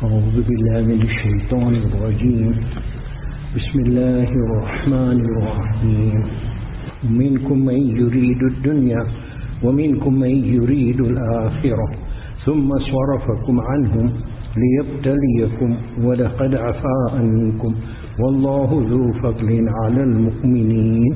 أعوذ بالله من الشيطان الرجيم بسم الله الرحمن الرحيم منكم من يريد الدنيا ومنكم من يريد الآخرة ثم صرفكم عنهم ليبتليكم ولقد عفا عنكم والله ذو فضل على المؤمنين.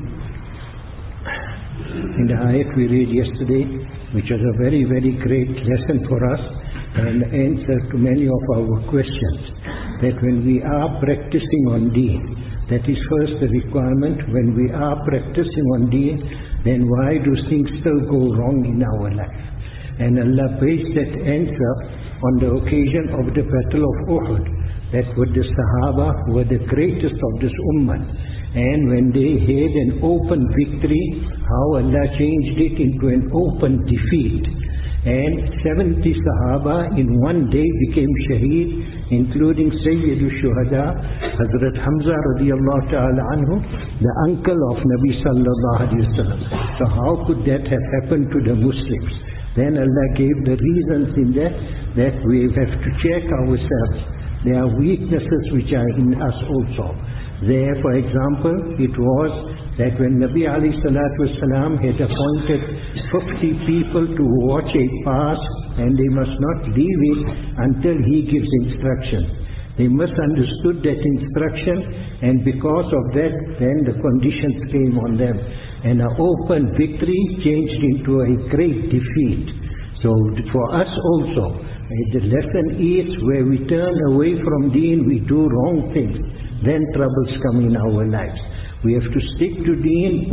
In the ayat we read yesterday, which was a very, very great lesson for us and answer to many of our questions, that when we are practicing on deen, that is first the requirement. When we are practicing on deen, then why do things still go wrong in our life? And Allah based that answer on the occasion of the battle of Uhud, that with the Sahaba were the greatest of this ummah. And when they had an open victory, how Allah changed it into an open defeat. And 70 Sahaba in one day became shaheed, including Sayyidul Shuhada, Hazrat Hamza radiallahu ta'ala anhu, the uncle of Nabi sallallahu alayhi wa sallam. So how could that have happened to the Muslims? Then Allah gave the reasons in that we have to check ourselves. There are weaknesses which are in us also. There, for example, it was that when Nabi alayhi salatu wasalam had appointed 50 people to watch a fast, and they must not leave it until he gives instruction. They misunderstood that instruction, and because of that, then the conditions came on them. And an open victory changed into a great defeat. So for us also, the lesson is where we turn away from deen, we do wrong things, then troubles come in our lives. We have to stick to deen 100%.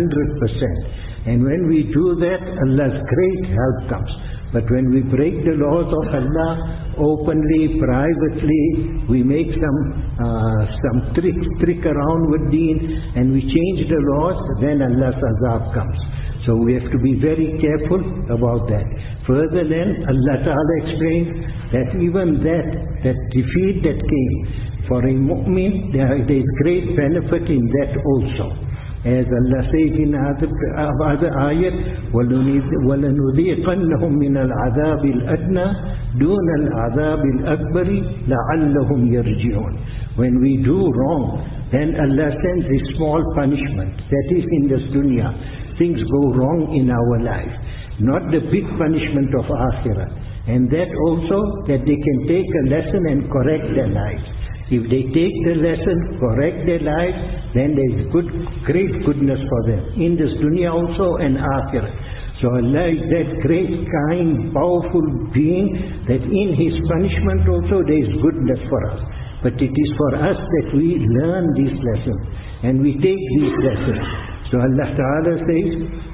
And when we do that, Allah's great help comes. But when we break the laws of Allah openly, privately, we make some trick around with deen, and we change the laws, then Allah's azab comes. So we have to be very careful about that. Further then, Allah Ta'ala explains that even that defeat that came, for a mu'min, there is great benefit in that also. As Allah says in other ayat, وَلَنُذِيقَنَّهُمْ مِنَ الْعَذَابِ الْأَدْنَى دُونَ الْعَذَابِ الْأَكْبَرِ لَعَلَّهُمْ يَرْجِعُونَ. When we do wrong, then Allah sends a small punishment. That is in this dunya. Things go wrong in our life. Not the big punishment of Akhirah. And that also, that they can take a lesson and correct their lives. If they take the lesson, correct their lives, then there is great goodness for them. In this dunya also and Akhirah. So Allah is that great, kind, powerful being that in His punishment also there is goodness for us. But it is for us that we learn these lessons and we take these lessons. So Allah Ta'ala says,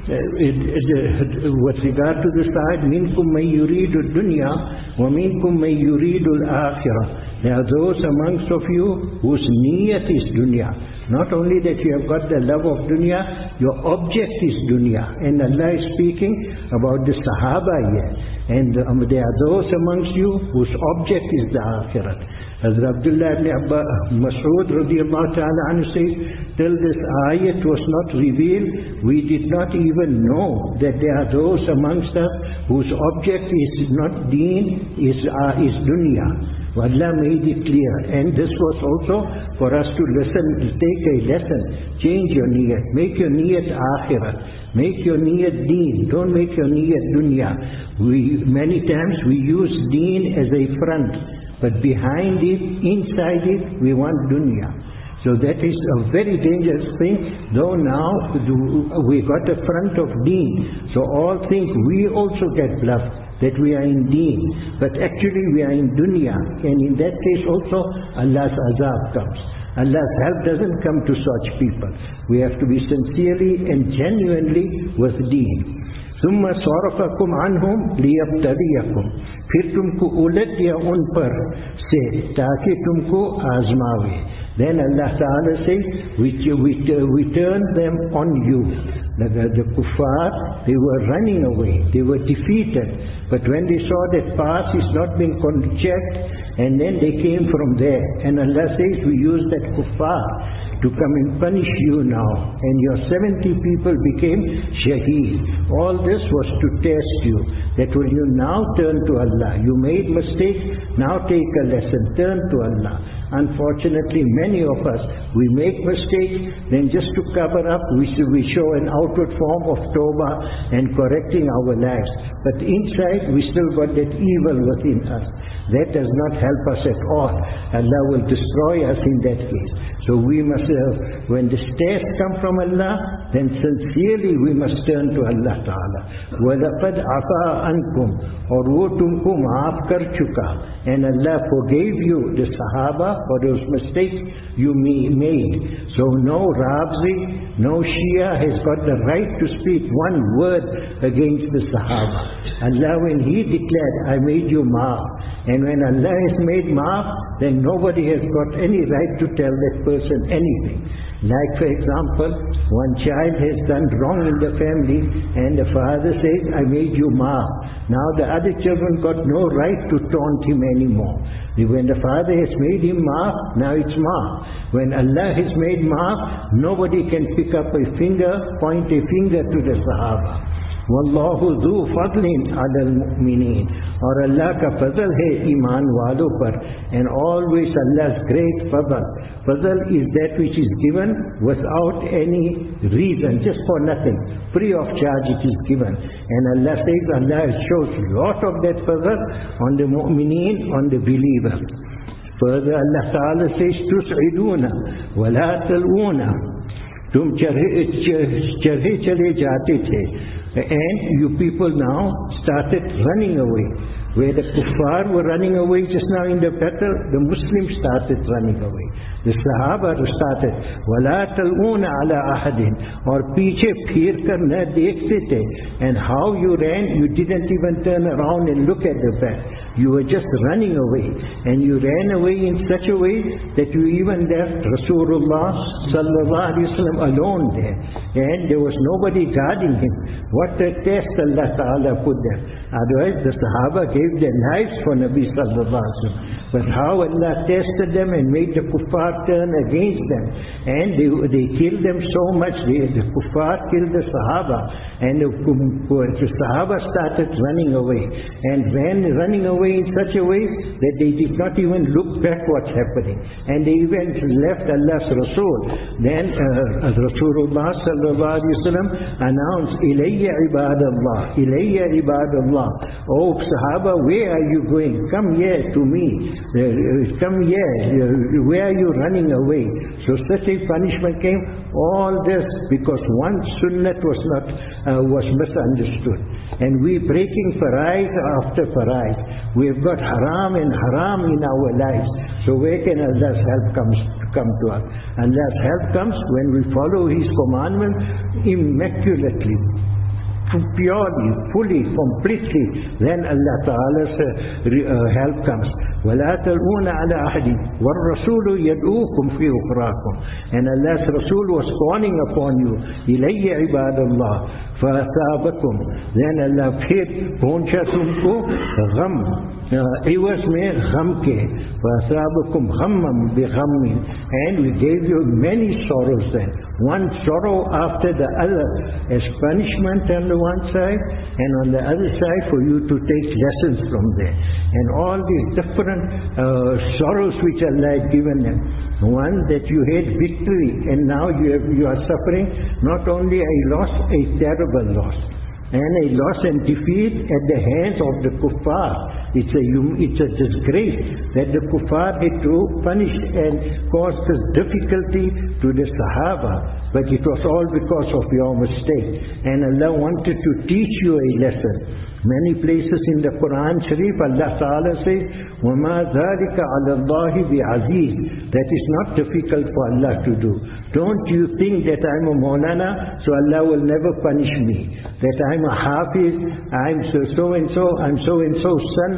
with regard to this ayat, مِنْكُمْ مَنْ يُرِيدُ الدُّنْيا وَمِنْكُمْ مَنْ يُرِيدُ الْآخِرَةِ. There are those amongst of you whose niyat is dunya. Not only that you have got the love of dunya, your object is dunya. And Allah is speaking about the Sahaba here. And there are those amongst you whose object is the Akhirat. As Abdullah ibn Mas'ud radiallahu ta'ala anhu says, till this ayat was not revealed, we did not even know that there are those amongst us whose object is not deen, is dunya. Allah made it clear, and this was also for us to listen, to take a lesson. Change your niyat, make your niyat akhirat, make your niyat deen, don't make your niyat dunya. Many times we use deen as a front, but behind it, inside it, we want dunya. So that is a very dangerous thing, though now we got a front of deen, so all think we also get bluffed that we are in deen, but actually we are in dunya, and in that case also Allah's azab comes. Allah's help doesn't come to such people. We have to be sincerely and genuinely with deen. ثُمَّ صَرَفَكُمْ عَنْهُمْ لِيَبْتَلِيَكُمْ. फिर तुमको उलट दिया उन पर से ताकि तुमको आजमावे. Then Allah Ta'ala says, we turn them on you. The kuffar, they were running away, they were defeated. But when they saw that path is not being checked, and then they came from there. And Allah says, we use that kuffar to come and punish you now. And your 70 people became shaheed. All this was to test you, that when you now turn to Allah, you made mistakes, now take a lesson, turn to Allah. Unfortunately, many of us, we make mistakes, then just to cover up, we show an outward form of tawbah and correcting our lives. But inside, we still got that evil within us. That does not help us at all. Allah will destroy us in that case. So we must, when the tests come from Allah, then sincerely we must turn to Allah Ta'ala. وَلَقَدْ عَفَا عَنْكُمْ, और वो तुमको माफ कर चुका. And Allah forgave you the Sahaba for those mistakes you made. So no Rafzi, no Shia has got the right to speak one word against the Sahaba. Allah, when He declared, I made you maaf, and when Allah has made maaf, then nobody has got any right to tell that person anything. Like for example, one child has done wrong in the family and the father says, I made you maaf. Now the other children got no right to taunt him anymore. When the father has made him maaf, now it's maaf. When Allah has made maaf, nobody can pick up a finger, point a finger to the Sahaba. Wallahu dhu fadlin ala al-mu'mineen, और Allah का फजल है ईमान वालों पर, and always Allah's great fadl. Fadl is that which is given without any reason, just for nothing, free of charge it is given. And Allah says, Allah shows lot of that fadl on the mu'mineen, on the believers. Further Allah Ta'ala says, tus'iduna wa la tal'una, tum चढ़े चले जाते थे, and you people now started running away. Where the kuffar were running away just now in the battle, the Muslims started running away. The Sahaba started, وَلَا تَلْغُونَ عَلَىٰ أَحَدٍ, और पीछे फिर कर न देखते थे. And how you ran, you didn't even turn around and look at the back. You were just running away. And you ran away in such a way that you even left Rasulullah sallallahu alaihi wasallam alone there. And there was nobody guarding him. What a test Allah Ta'ala put them. Otherwise the Sahaba gave their lives for Nabi sallallahu alaihi wasallam. But how Allah tested them and made the kuffar turn against them. And they killed them so much. The kuffar killed the Sahaba. And the Sahaba started running away. And running away in such a way that they did not even look back what's happening. And they even left Allah's Rasul. Then Rasulullah sallallahu alaihi wasallam announced, Ilayya ibadallah, Ilayya ibadallah. Oh Sahaba, where are you going? Come here to me. Come here. Where are you running away? So such a punishment came. All this because one sunnat was misunderstood. And we breaking farais after farais. We've got haram and haram in our lives. So where can Allah's help come to us? Allah's help comes when we follow His commandments immaculately, purely, fully, completely. Then Allah Ta'ala's help comes. وَلَا تَلْغُونَ عَلَىٰ أَحَدٍ وَالرَّسُولُ يَدْعُوكُمْ فِي أُخْرَاكُمْ. And Allah's Rasul was calling upon you, إِلَيَّ عِبَادَ اللَّهِ فَأَثَابَكُمْ. Then Allah फिर पहुंचा तुमको गम, इवस में गम के, فَأَثَابَكُمْ غَمًّا بِغَمٍّ. And we gave you many sorrows then, one sorrow after the other, as punishment on the one side, and on the other side for you to take lessons from there. And all these different sorrows which Allah had given them. One, that you had victory, and now you are suffering not only a loss, a terrible loss, and a loss and defeat at the hands of the kuffar. It's a disgrace that the kuffar had to punish and cause this difficulty to the Sahaba. But it was all because of your mistake. And Allah wanted to teach you a lesson. Many places in the Quran Sharif, Allah Ta'ala says, وَمَا ذَلِكَ عَلَى اللَّهِ بِعَزِيزٍ. That is not difficult for Allah to do. Don't you think that I'm a Maulana, so Allah will never punish me. That I'm a Hafiz, I'm so and so, I'm so and so's son,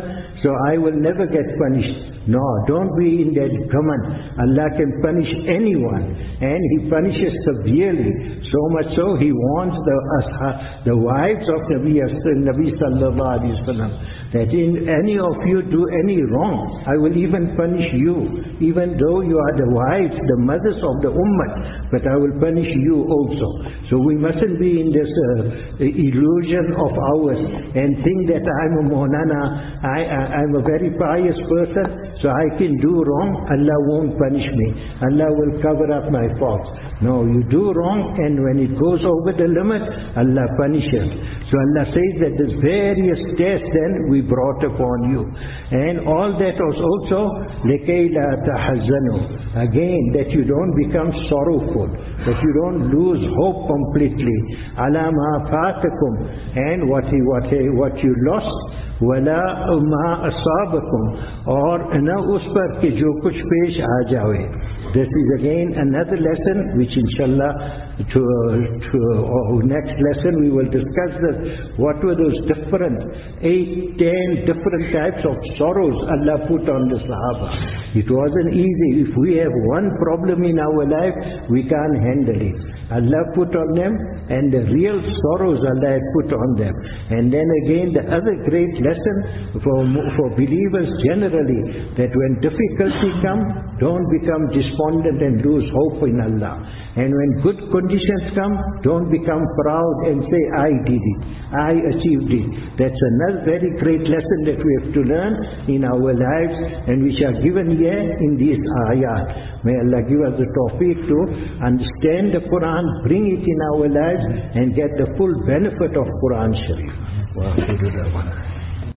so I will never get punished. No, don't be in that gaman. Allah can punish anyone, and He punishes severely. So much so, He warns the wives of Nabi sallallahu alaihi wasallam that in any of you do any wrong, I will even punish you, even though you are the wives, the mothers of the ummah, but I will punish you also. So we mustn't be in this illusion of ours and think that I'm a Maulana, I'm a very pious person, so I can do wrong, Allah won't punish me, Allah will cover up my faults. No, you do wrong, and when it goes over the limit, Allah punishes. So Allah says that there's various tests then we brought upon you. And all that was also لِكَيْ لَا تَحَزَّنُوا, again, that you don't become sorrowful, that you don't lose hope completely. عَلَى مَا فَاتَكُمْ, and what you lost, وَلَا مَا أَصَابَكُمْ, और न उस पर कि जो कुछ पेश आ जाए. This is again another lesson which inshallah to next lesson we will discuss this. What were those different 8-10 different types of sorrows Allah put on the Sahaba. It wasn't easy. If we have one problem in our life, we can't handle it. Allah put on them, and the real sorrows Allah had put on them. And then again the other great lesson for believers generally, that when difficulty comes, don't become despondent and lose hope in Allah. And when good conditions come, don't become proud and say, I did it, I achieved it. That's another very great lesson that we have to learn in our lives, and which are given here in these ayat. May Allah give us the tawfiq to understand the Quran, bring it in our lives, and get the full benefit of Quran Sharif.